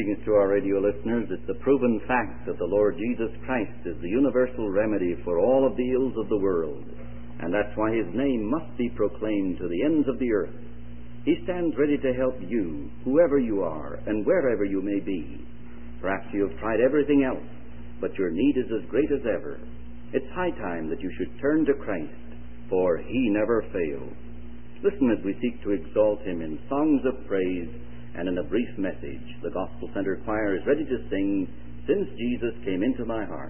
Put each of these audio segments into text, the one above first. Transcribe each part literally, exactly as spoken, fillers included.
Greetings to our radio listeners. It's a proven fact that the Lord Jesus Christ is the universal remedy for all of the ills of the world, and that's why His name must be proclaimed to the ends of the earth. He stands ready to help you, whoever you are, and wherever you may be. Perhaps you have tried everything else, but your need is as great as ever. It's high time that you should turn to Christ, for He never fails. Listen as we seek to exalt Him in songs of praise and in a brief message. The Gospel Center Choir is ready to sing, Since Jesus Came Into My Heart.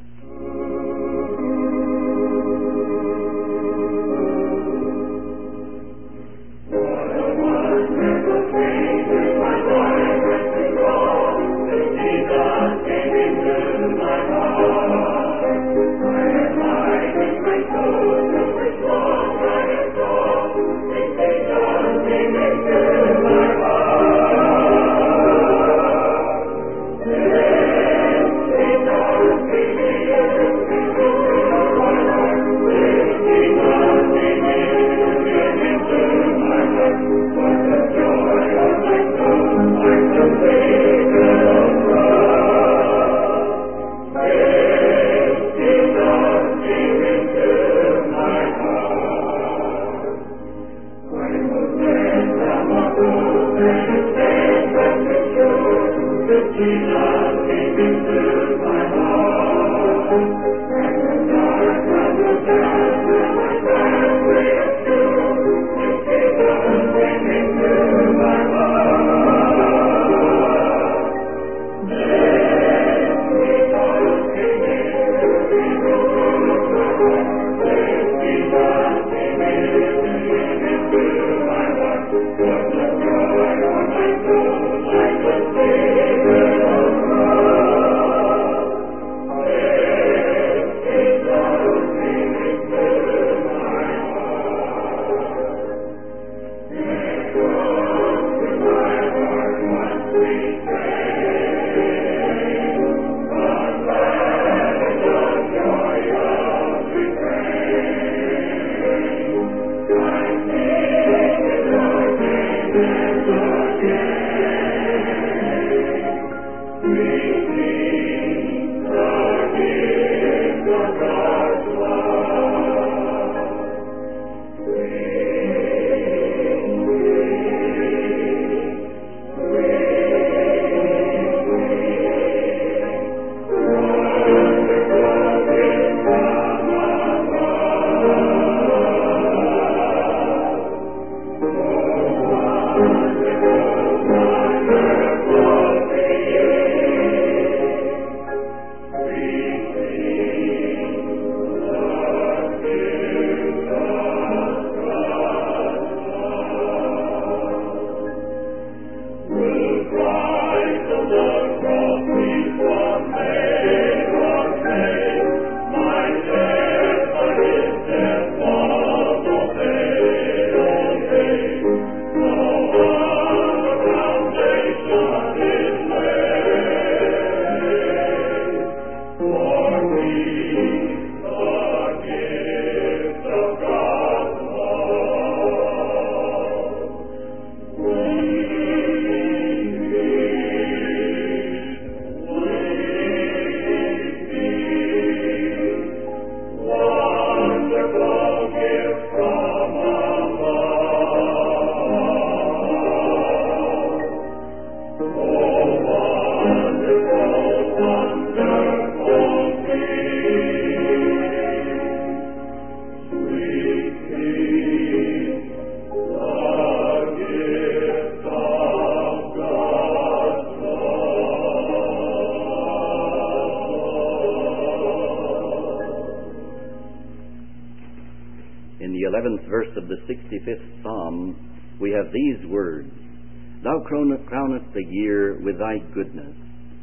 eleventh verse of the sixty-fifth Psalm, we have these words, Thou crownest the year with Thy goodness.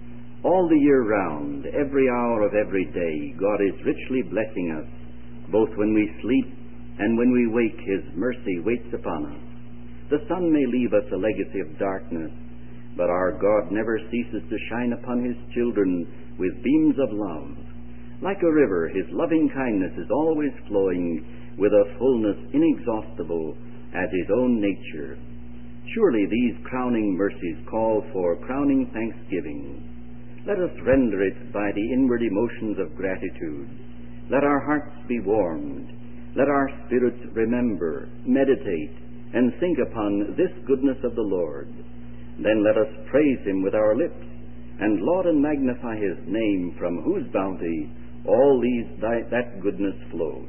All the year round, every hour of every day, God is richly blessing us, both when we sleep and when we wake. His mercy waits upon us. The sun may leave us a legacy of darkness, but our God never ceases to shine upon His children with beams of love. Like a river, His loving kindness is always flowing with a fullness inexhaustible as His own nature. Surely these crowning mercies call for crowning thanksgiving. Let us render it by the inward emotions of gratitude. Let our hearts be warmed. Let our spirits remember, meditate, and think upon this goodness of the Lord. Then let us praise Him with our lips, and laud and magnify His name, from whose bounty all these that, that goodness flows.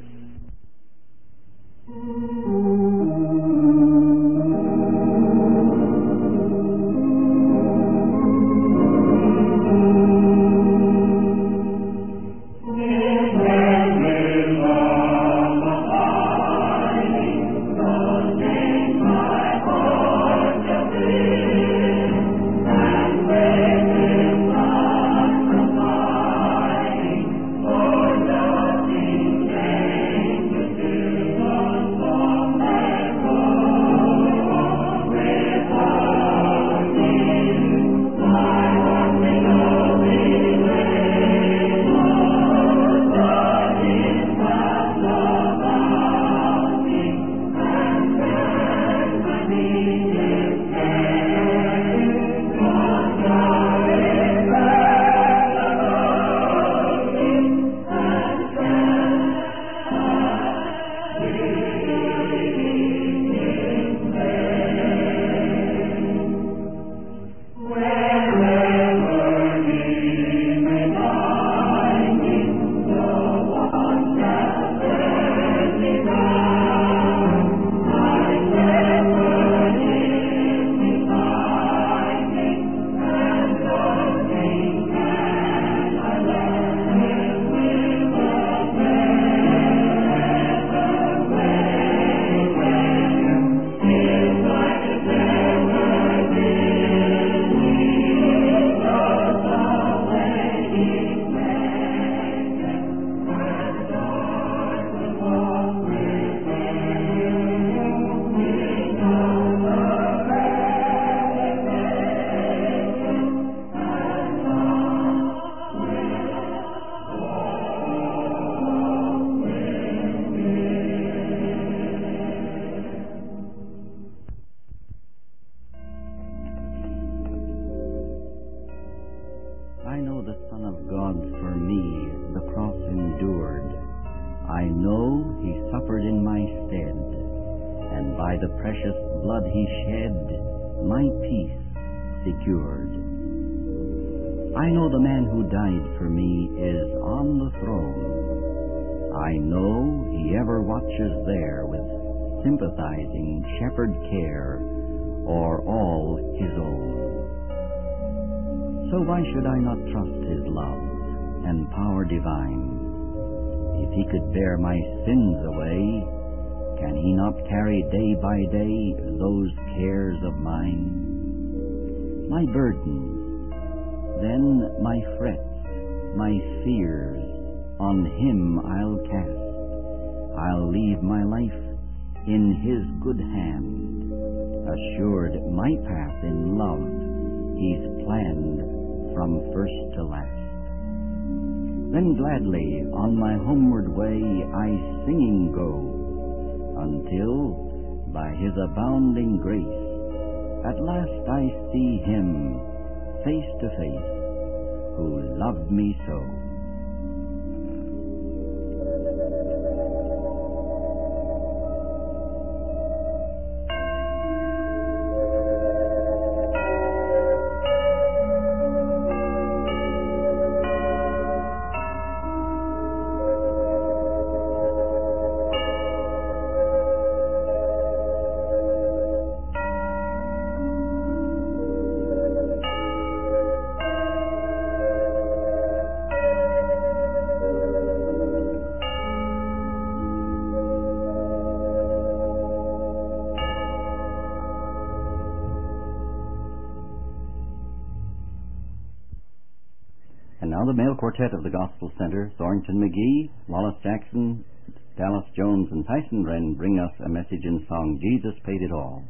I know the Son of God for me the cross endured. I know He suffered in my stead, and by the precious blood He shed, my peace secured. I know the man who died for me is on the throne. I know He ever watches there with sympathizing shepherd care o'er all His own. So why should I not trust His love and power divine? If He could bear my sins away, can He not carry day by day those cares of mine? My burdens, then my frets, my fears, on Him I'll cast. I'll leave my life in His good hand, assured my path in love He's planned from first to last. Then gladly on my homeward way I singing go, until by His abounding grace at last I see Him face to face who loved me so. And now the male quartet of the Gospel Center, Thornton McGee, Wallace Jackson, Dallas Jones, and Tyson Wren bring us a message in song, Jesus Paid It All.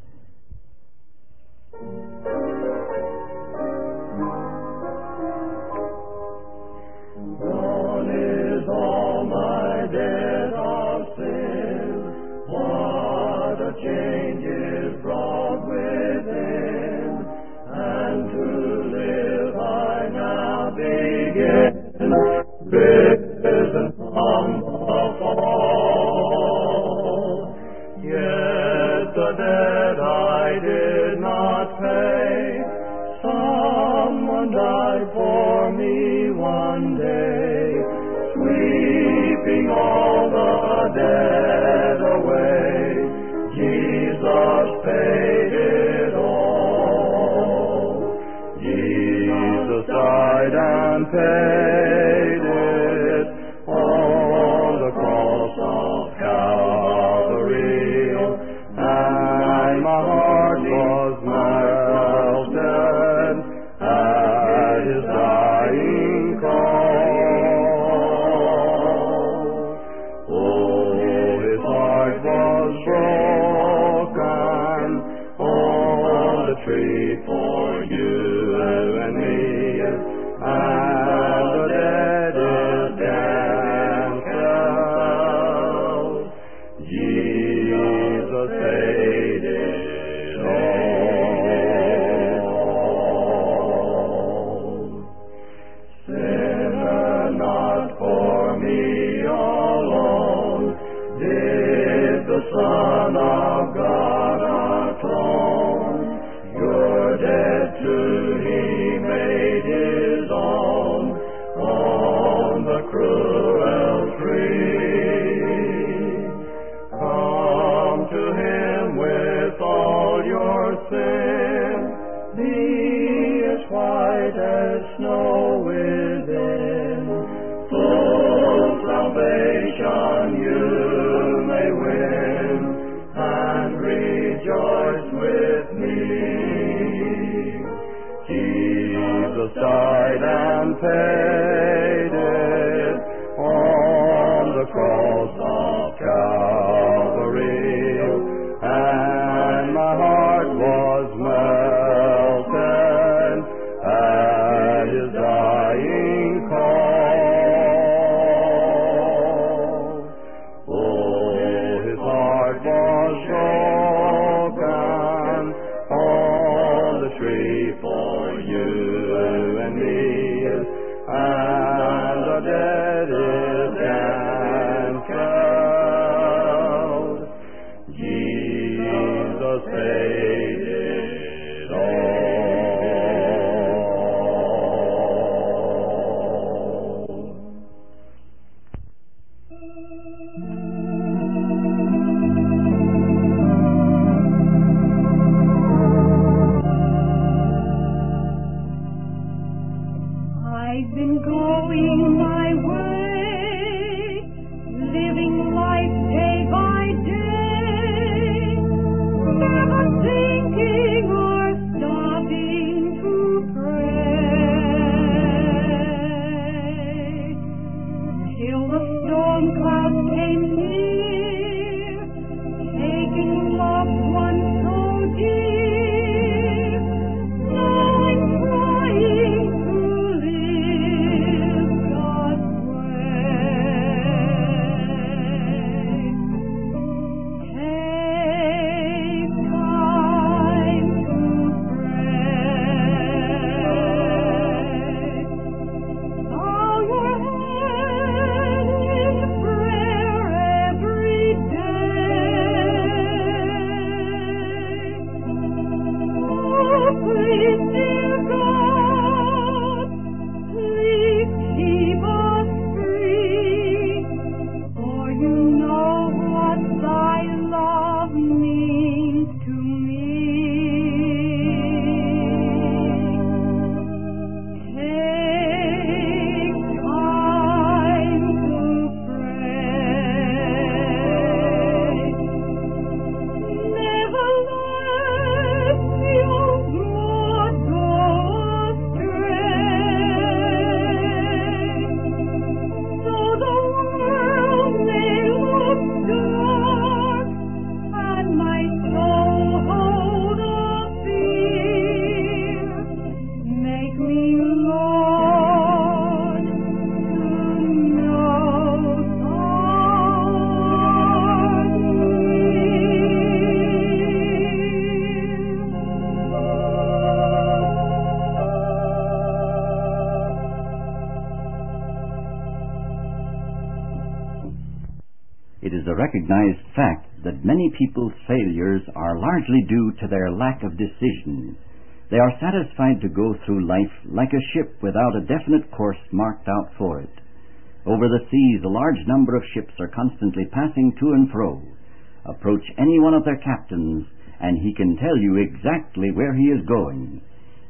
Gone is all my debt of sin, what a change is brought with died and paid it on the cross of Calvary, and my heart was melted at his dying call. Oh, his heart was broken on the tree for you and me, and the dead is cancelled. Jesus paid it all. Sinner, not for me alone did the Son of God atone. Your debt to he made his own on the cruel tree. Come to him with all your sin, be as white as snow within. Full salvation you may win, and rejoice with me. Jesus died and paid it on the cross of Calvary, and my heart was melted at his dying call. Oh, his heart was broken on the tree for you and me, and the dead is cancelled. Jesus paid it all. I've been going my way, living life day by day, never thinking or stopping to pray, till the storm clouds came near, taking loved ones so dear. Now I'm trying to live God's way. Take time to pray. Bow your head in prayer every day. Oh, please, dear God, please keep us free, for you know what thy love means to me. Take time to pray. Never let your God go astray. Though the world may look dark, and my soul hold a fear, make me, Lord, to know thou art It is a recognized fact that many people's failures are largely due to their lack of decision. They are satisfied to go through life like a ship without a definite course marked out for it. Over the seas, a large number of ships are constantly passing to and fro. Approach any one of their captains, and he can tell you exactly where he is going.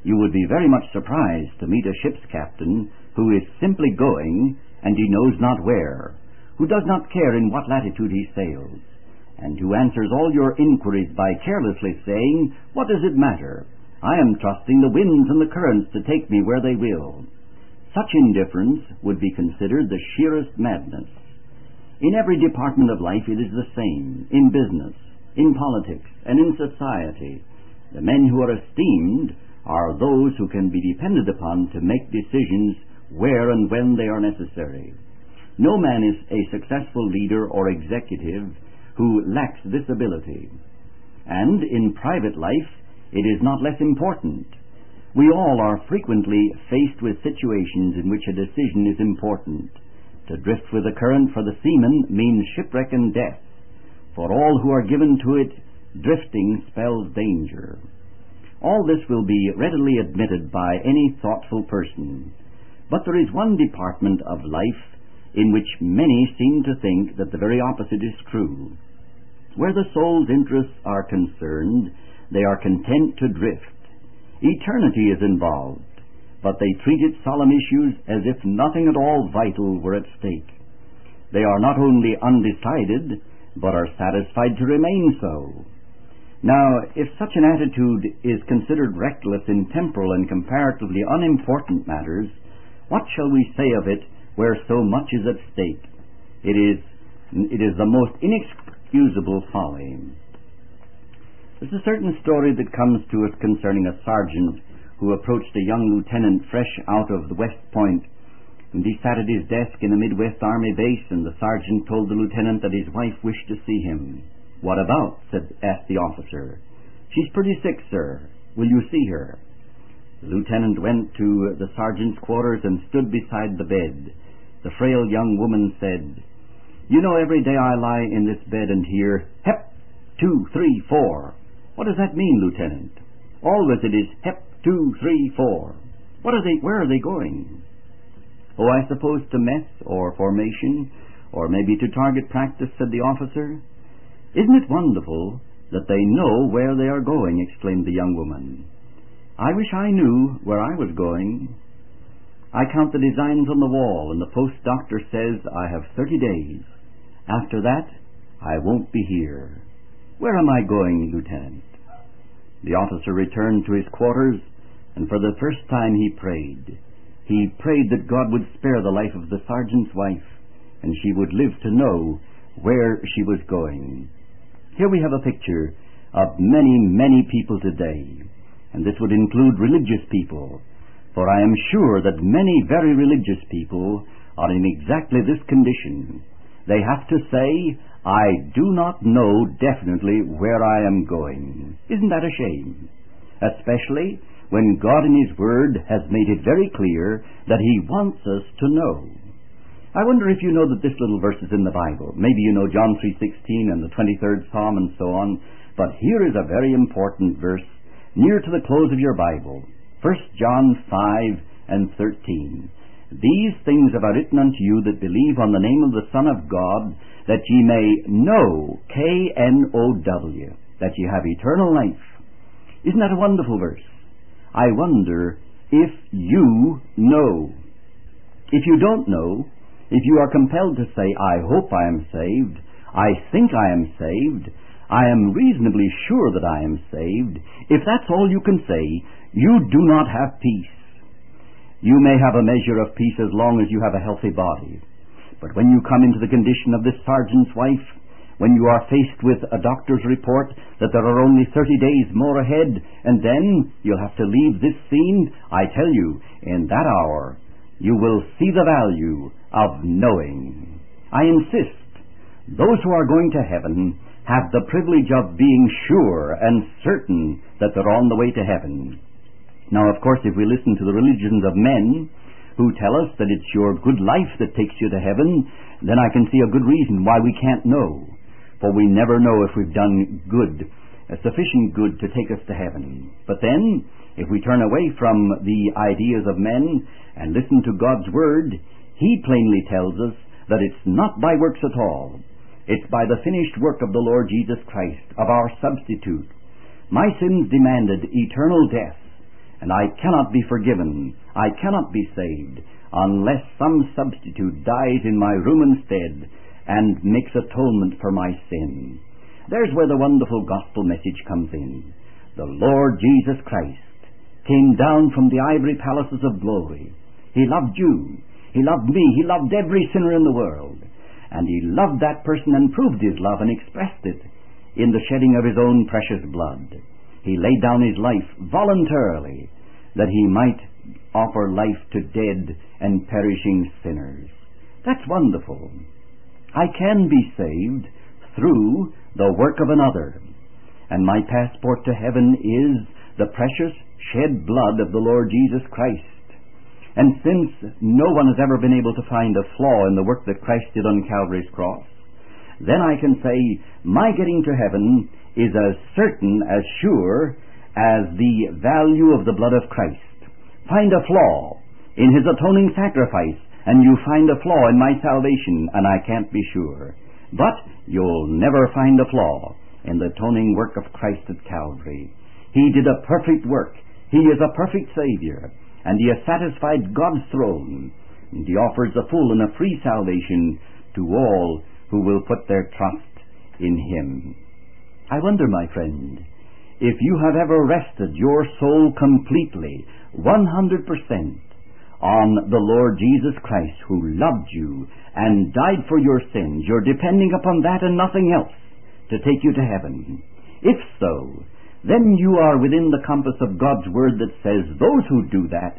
You would be very much surprised to meet a ship's captain who is simply going, and he knows not where, who does not care in what latitude he sails, and who answers all your inquiries by carelessly saying, "What does it matter? I am trusting the winds and the currents to take me where they will." Such indifference would be considered the sheerest madness. In every department of life it is the same, in business, in politics, and in society. The men who are esteemed are those who can be depended upon to make decisions where and when they are necessary. No man is a successful leader or executive who lacks this ability. And in private life, it is not less important. We all are frequently faced with situations in which a decision is important. To drift with the current for the seaman means shipwreck and death. For all who are given to it, drifting spells danger. All this will be readily admitted by any thoughtful person. But there is one department of life in which many seem to think that the very opposite is true. Where the soul's interests are concerned, they are content to drift. Eternity is involved, but they treat its solemn issues as if nothing at all vital were at stake. They are not only undecided, but are satisfied to remain so. Now, if such an attitude is considered reckless in temporal and comparatively unimportant matters, what shall we say of it where so much is at stake? It is, it is the most inexcusable folly. There's a certain story that comes to us concerning a sergeant who approached a young lieutenant fresh out of the West Point, and he sat at his desk in a Midwest Army base, and the sergeant told the lieutenant that his wife wished to see him. "What about?" said, asked the officer. "She's pretty sick, sir. Will you see her?" The lieutenant went to the sergeant's quarters and stood beside the bed. The frail young woman said, "You know, every day I lie in this bed and hear, 'Hep, two, three, four.' What does that mean, Lieutenant? Always it is, 'Hep, two, three, four.' What are they, where are they going?" "Oh, I suppose to mess or formation, or maybe to target practice," said the officer. "Isn't it wonderful that they know where they are going?" exclaimed the young woman. "I wish I knew where I was going. I count the designs on the wall, and the post doctor says I have thirty days. After that, I won't be here. Where am I going, Lieutenant?" The officer returned to his quarters, and for the first time he prayed. He prayed that God would spare the life of the sergeant's wife, and she would live to know where she was going. Here we have a picture of many, many people today, and this would include religious people, for I am sure that many very religious people are in exactly this condition. They have to say, "I do not know definitely where I am going." Isn't that a shame? Especially when God in His Word has made it very clear that He wants us to know. I wonder if you know that this little verse is in the Bible. Maybe you know John three sixteen and the twenty-third Psalm and so on, but here is a very important verse near to the close of your Bible, First John five and thirteen. "These things have I written unto you that believe on the name of the Son of God, that ye may know," K N O W, "that ye have eternal life." Isn't that a wonderful verse? I wonder if you know. If you don't know, if you are compelled to say, "I hope I am saved, I think I am saved, I am reasonably sure that I am saved," if that's all you can say, you do not have peace. You may have a measure of peace as long as you have a healthy body. But when you come into the condition of this sergeant's wife, when you are faced with a doctor's report that there are only thirty days more ahead, and then you'll have to leave this scene, I tell you, in that hour, you will see the value of knowing. I insist, those who are going to heaven have the privilege of being sure and certain that they're on the way to heaven. Now, of course, if we listen to the religions of men who tell us that it's your good life that takes you to heaven, then I can see a good reason why we can't know. For we never know if we've done good, sufficient good to take us to heaven. But then, if we turn away from the ideas of men and listen to God's Word, He plainly tells us that it's not by works at all. It's by the finished work of the Lord Jesus Christ, of our substitute. My sins demanded eternal death, and I cannot be forgiven, I cannot be saved, unless some substitute dies in my room instead and makes atonement for my sin. There's where the wonderful gospel message comes in. The Lord Jesus Christ came down from the ivory palaces of glory. He loved you. He loved me. He loved every sinner in the world. And He loved that person and proved His love and expressed it in the shedding of His own precious blood. He laid down His life voluntarily that He might offer life to dead and perishing sinners. That's wonderful. I can be saved through the work of another. And my passport to heaven is the precious shed blood of the Lord Jesus Christ. And since no one has ever been able to find a flaw in the work that Christ did on Calvary's cross, then I can say my getting to heaven is as certain, as sure, as the value of the blood of Christ. Find a flaw in His atoning sacrifice, and you find a flaw in my salvation, and I can't be sure. But you'll never find a flaw in the atoning work of Christ at Calvary. He did a perfect work. He is a perfect Savior, and He has satisfied God's throne, and He offers a full and a free salvation to all who will put their trust in Him. I wonder, my friend, if you have ever rested your soul completely, one hundred percent, on the Lord Jesus Christ, who loved you and died for your sins. You're depending upon that and nothing else to take you to heaven. If so, then you are within the compass of God's Word that says those who do that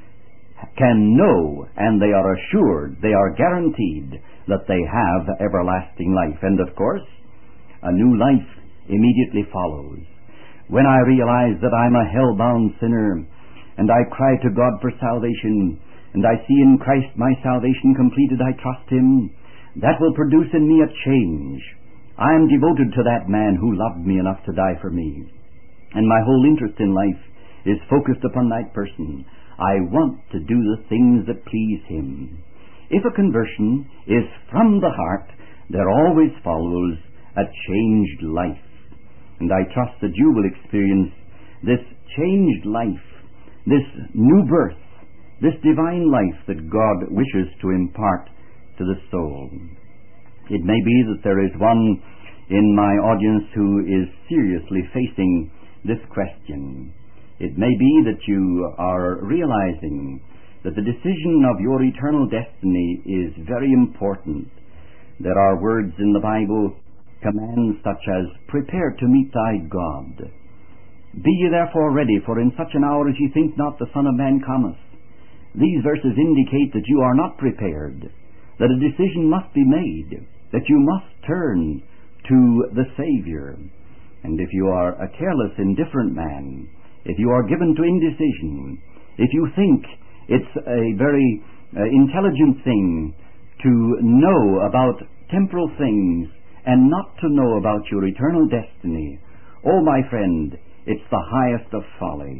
can know, and they are assured, they are guaranteed that they have everlasting life. And of course, a new life immediately follows. When I realize that I'm a hell-bound sinner, and I cry to God for salvation, and I see in Christ my salvation completed, I trust Him, that will produce in me a change. I am devoted to that man who loved me enough to die for me, and my whole interest in life is focused upon that person. I want to do the things that please Him. If a conversion is from the heart, there always follows a changed life. And I trust that you will experience this changed life, this new birth, this divine life that God wishes to impart to the soul. It may be that there is one in my audience who is seriously facing this question. It may be that you are realizing that the decision of your eternal destiny is very important. There are words in the Bible, commands such as, "Prepare to meet thy God. Be ye therefore ready, for in such an hour as ye think not, the Son of Man cometh." These verses indicate that you are not prepared, that a decision must be made, that you must turn to the Savior. And if you are a careless, indifferent man, if you are given to indecision, if you think it's a very uh, intelligent thing to know about temporal things and not to know about your eternal destiny, oh, my friend, it's the highest of folly.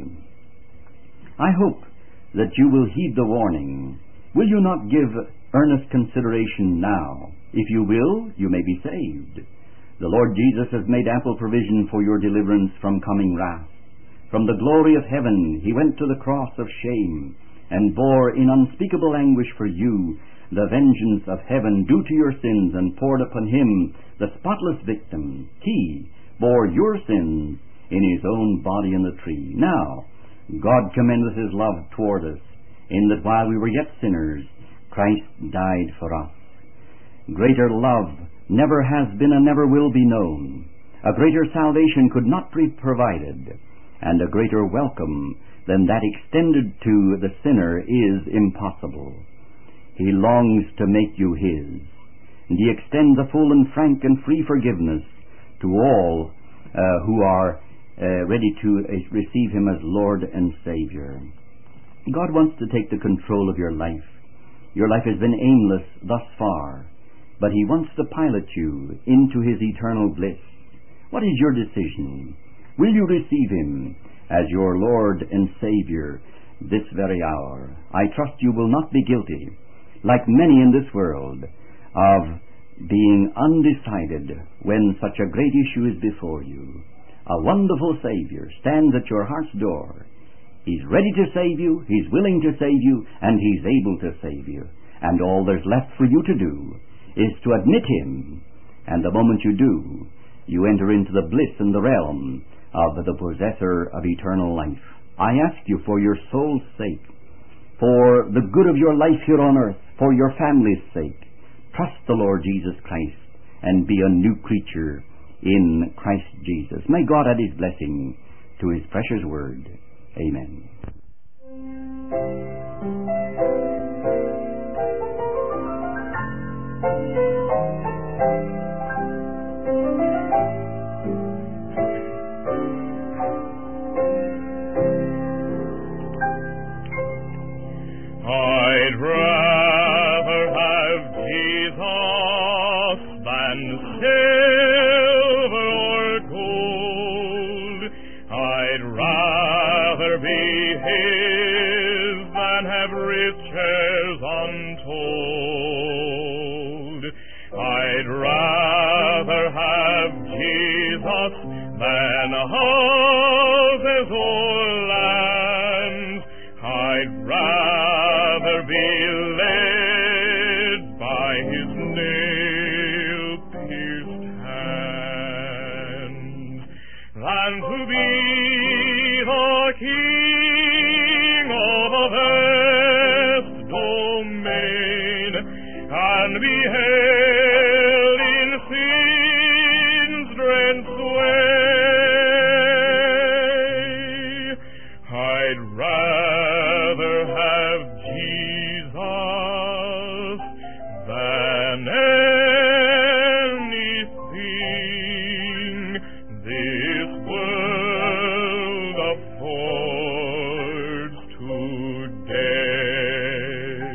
I hope that you will heed the warning. Will you not give earnest consideration now? If you will, you may be saved. The Lord Jesus has made ample provision for your deliverance from coming wrath. From the glory of heaven He went to the cross of shame and bore in unspeakable anguish for you the vengeance of heaven due to your sins, and poured upon Him the spotless victim. He bore your sins in His own body on the tree. Now, God commendeth His love toward us, in that while we were yet sinners, Christ died for us. Greater love never has been and never will be known. A greater salvation could not be provided, and a greater welcome than that extended to the sinner is impossible. He longs to make you His, and He extends a full and frank and free forgiveness to all uh, who are uh, ready to uh, receive Him as Lord and Savior. God wants to take the control of your life. Your life has been aimless thus far, but He wants to pilot you into His eternal bliss. What is your decision? Will you receive Him as your Lord and Savior this very hour? I trust you will not be guilty, like many in this world, of being undecided when such a great issue is before you. A wonderful Savior stands at your heart's door. He's ready to save you, He's willing to save you, and He's able to save you. And all there's left for you to do is to admit Him. And the moment you do, you enter into the bliss and the realm of the possessor of eternal life. I ask you for your soul's sake, for the good of your life here on earth, for your family's sake, trust the Lord Jesus Christ and be a new creature in Christ Jesus. May God add His blessing to His precious word. Amen. I'd rather have Jesus than silver or gold. I'd rather be His than have riches untold. I'd rather have Jesus than houses or lands. I'd rather be led by His nail-pierced hand than to be the king of a vast domain and be held in sin's dread sway. I'd rather have Jesus than anything this world affords today.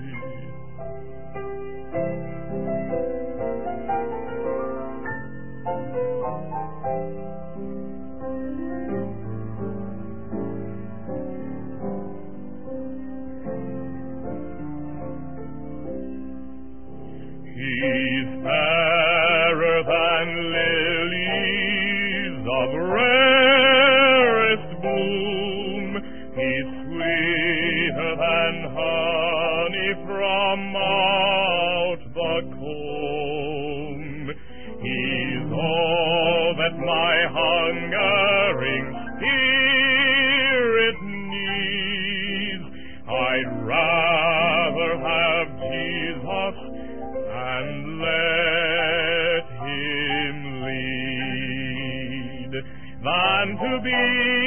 He's fairer than lilies of rarest bloom. He's sweeter than honey from out the comb. He's all that my hungering spirit needs. I'd rather have Jesus and let Him lead than to be